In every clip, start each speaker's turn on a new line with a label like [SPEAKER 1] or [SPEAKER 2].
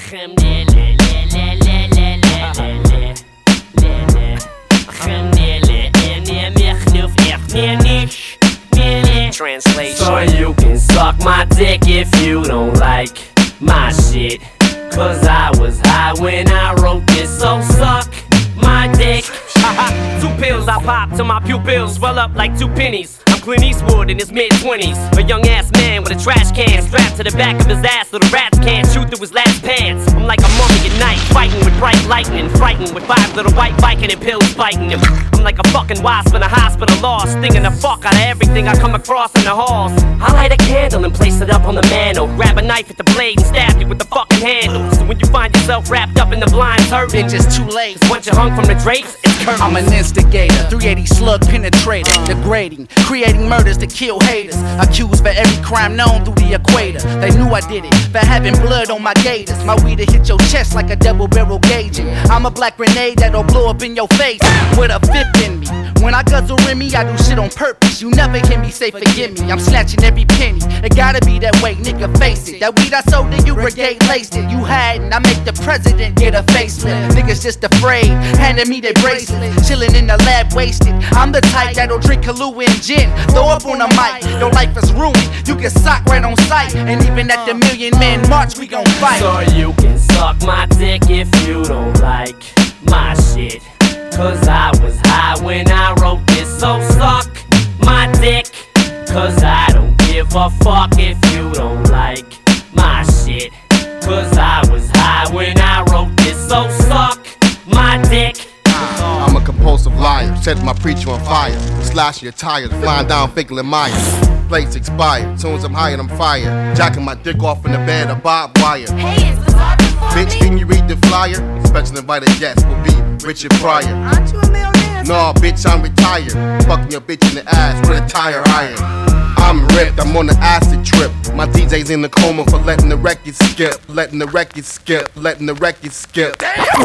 [SPEAKER 1] Translation. So you can suck my dick if you don't like my shit, cause I was high when I wrote this, so suck my dick. 2 pills I pop till my pupils swell up like 2 pennies. I'm Clint Eastwood in his mid-20s, a young ass man with a trash can strapped to the back of his ass so the rats can't shoot through his last pants. I'm like a mummy at night, fighting with bright lightning, frightened with 5 little white biking and pills biting him. I'm like a fucking wasp in a hospital lost, stinging the fuck out of everything I come across in the halls. I light a candle and place it up on the mantle, grab a knife at the blade and stab you with the fucking handle. So when you find yourself wrapped up in the blind curtain,
[SPEAKER 2] it's just too late.
[SPEAKER 1] Once you're hung from the drapes, it's curtains.
[SPEAKER 2] I'm an instigator, 380 slug penetrator, degrading, creating murders to kill haters. Accused for every crime known through the equator. They knew I did it for having blood on my gators. My weed'll hit your chest like a double barrel gauging. I'm a black grenade that'll blow up in your face with a 5th in me. When I guzzle in me, I do shit on purpose. You never hear me say forgive me. I'm snatching every penny. It gotta be that way, nigga, face it. That weed I sold to you, brigade laced it. You hadn't, I make the president get a facelift. Niggas just afraid, handing me their bracelet. Chilling in the lab, wasted. I'm the type that'll drink Kahlua and gin. Throw up on the mic, your life is ruined. You get socked right on sight. And even at the Million Man March, we gon' fight.
[SPEAKER 1] So you can suck my dick if you don't like my shit, cause I was high when I wrote this, so suck my dick, cause I don't give a fuck if you don't like my shit, cause I was high when I wrote this, so suck my dick.
[SPEAKER 3] I'm a compulsive liar, set my preacher on fire, slash your tires, flying down Finkel and Myers. Plates expired, soon as I'm high and I'm fired, jacking my dick off in the bed of barbed wire.
[SPEAKER 4] Hey, is Bizarre before
[SPEAKER 3] Bitch,
[SPEAKER 4] me?
[SPEAKER 3] can you read the flyer? Special invited guest will be Richard Pryor.
[SPEAKER 4] Aren't you a millionaire?
[SPEAKER 3] No, bitch, I'm retired. Fucking your bitch in the ass with a tire iron. I'm ripped, I'm on the acid trip. My DJ's in the coma for letting the record skip. Letting the record skip, letting the record skip.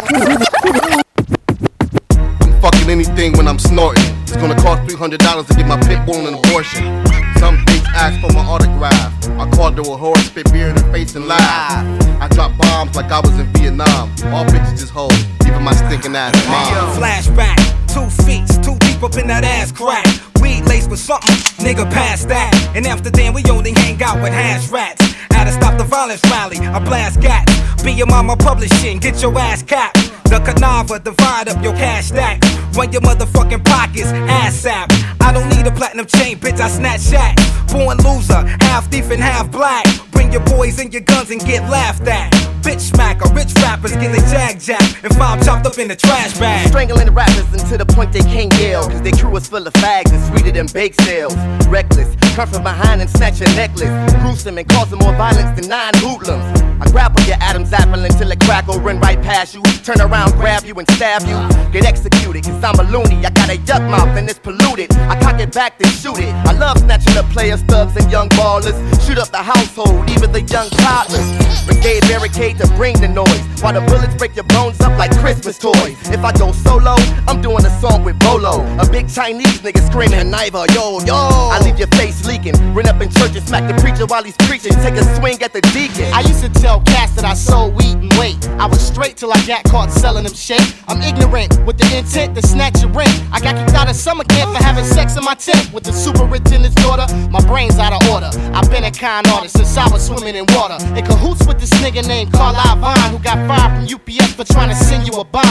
[SPEAKER 3] I'm fucking anything when I'm snorting. It's gonna cost $300 to get my pit bull an abortion. Some bitch asked for my autograph. I called her a whore, spit beer in her face and laugh. I dropped bombs like I was in Vietnam. All bitches just hoes, even my stinking ass mom.
[SPEAKER 5] Flashback, 2 feet, too deep up in that ass crack. Weed laced with something, nigga past that. In Amsterdam we only hang out with hash rats. Had to stop the violence rally, I blast gats. Be your mama publishing, get your ass capped. The Canava, divide up your cash stacks. Run your motherfucking pockets, ass sap. I don't need a platinum chain, bitch, I snatch shack. Born loser, half thief and half black. Bring your boys and your guns and get laughed at. Bitch smacker, rich rappers get their jag and find chopped up in the trash bag.
[SPEAKER 6] Strangling the rappers until the point they can't yell, cause their crew is full of fags and sweeter than bake sales. Reckless, come from behind and snatch your necklace. Gruesome and causing more violence than 9 hoodlums. I grapple your Adam's apple until it crackle, run right past you. Turn around, grab you and stab you. Get executed, cause I'm a loony. I got a yuck mouth and it's polluted. I cock it back then shoot it. I love snatching up players, thugs and young ballers. Shoot up the household, even the young toddlers. Brigade barricade to bring the noise, while the bullets break your bones up like Christmas toys. If I go solo, I'm doing a song with Bolo. A big Chinese nigga screaming, Naiva, yo, yo. I leave your face leaking, run up in church and smack the preacher while he's preaching. Take a swing at the deacon.
[SPEAKER 7] I used to tell cats that I sold weed and weight. I was straight till I got caught selling them shit. I'm ignorant with the intent to snatch your rent. I got kicked out of summer camp for having sex in my tent with the superintendent's daughter. My brain's out of order. I've been a con artist since I was swimming in water. In cahoots with this nigga named Carl Vine, who got fired from UPS for trying to send you a bond.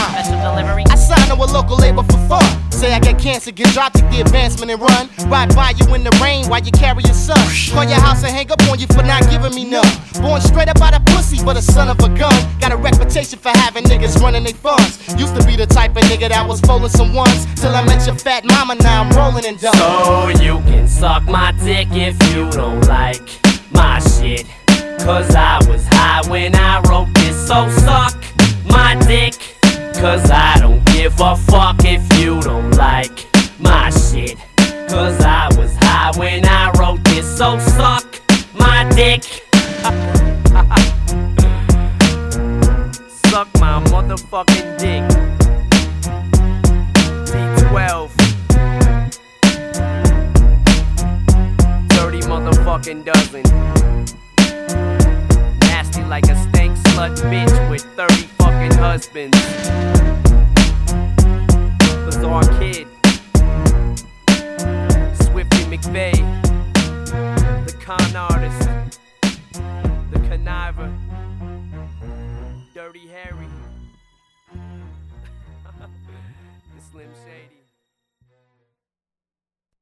[SPEAKER 7] I signed to a local label for fun. Say I get cancer, get dropped, take the advancement and run. Ride by you in the rain while you carry your son. Call your house and hang up on you for not giving me none. Born straight up out of pussy, but a son of a gun. Got a reputation for having niggas running their funds. Used to be the type of nigga that was folding some ones, till I met your fat mama, now I'm rolling and done.
[SPEAKER 1] So you can suck my dick if you don't like my shit, cause I was high when I wrote this, so suck my dick, cause I don't give a fuck if you don't like my shit, cause I was high when I wrote this, so suck my dick. Suck my motherfucking dick. D12 30 motherfucking dozen. Nasty like a stank slut bitch. husbands. Bizarre Kid, Swifty McVeigh, the con artist, the conniver, Dirty Harry, the Slim Shady.